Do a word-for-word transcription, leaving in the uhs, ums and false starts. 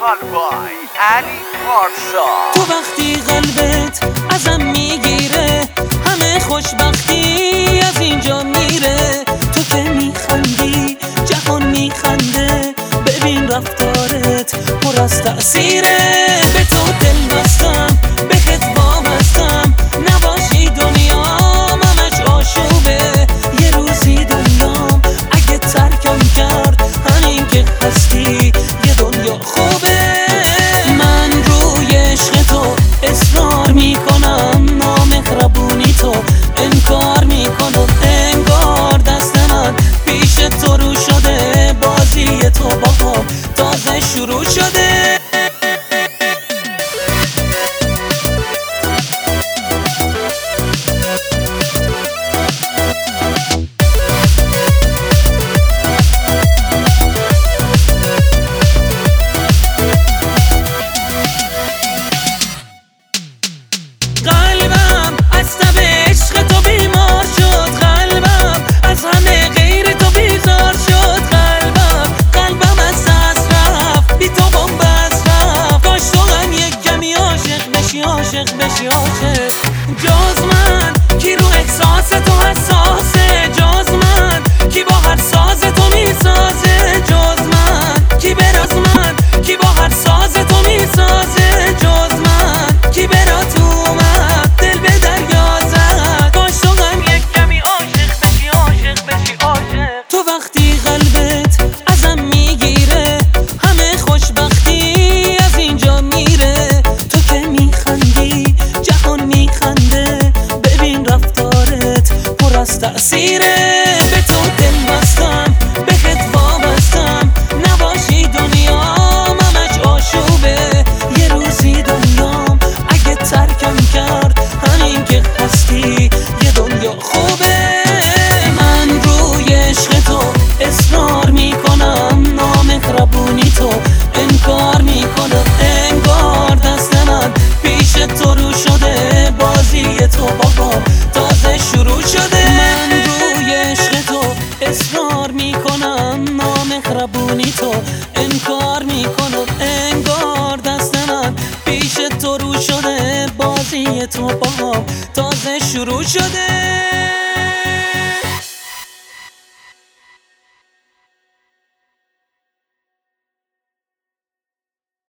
کالبای علی پارسا. تو وقتی قلبت ازم میگیره همه خوشبختی از اینجا میره. تو که میخندی جهان میخنده، ببین رفتارت پر از تأثیره. به تو دل بستم بهت وابستم، نباشی دنیام همش آشوبه. یه روزی دنیام اگه ترکم کرد همین که هستی یه دنیا خوبه. من روی عشق تو اصرار میکنم، نامهربونی تو انکار میکنم. انگار دست من پیش تو رو شده، بازی تو با هم تازه شروع شده. قلبم از تب عشق تو بیمار شد، قلبم از همه غیر تو بیزار شد. قلبم قلبم از دست رفت، بی تو بنبست رفت. کاش تو هم یک کمی عاشق بشی، عاشق بشی، عاشق. جز من کی رو احساس تو حساسه، جز من کی با هر ساز تو میسازه، جز من کی براز من کی با هر ساز تو میسازه، جز من کی برا تو اومد دل به دریا زد. کاش تو هم یک کمی عاشق بشی، عاشق بشی، عاشق. تو وقتی قلبت ازم میگیره همه خوشبختی از اینجا میره. تو که میخندی جهان میخنده، ببین رفتارت پر از تأثیره. به تو دل بستم بهت وابستم، نباشی دنیام همش آشوبه. یه روزی دنیام اگه ترکم کرد همین که هستی یه دنیا خوبه. من روی عشق تو اصرار میکنم، نامهربونی تو انکار میکنم. انگار دست من پیش تو رو شده، بازی تو با هم تازه شروع شده. من روی عشق تو اصرار میکنم، نامهربونی تو انکار میکنم. انگار دست من پیش تو رو شده، بازی تو با هم تازه شروع شده.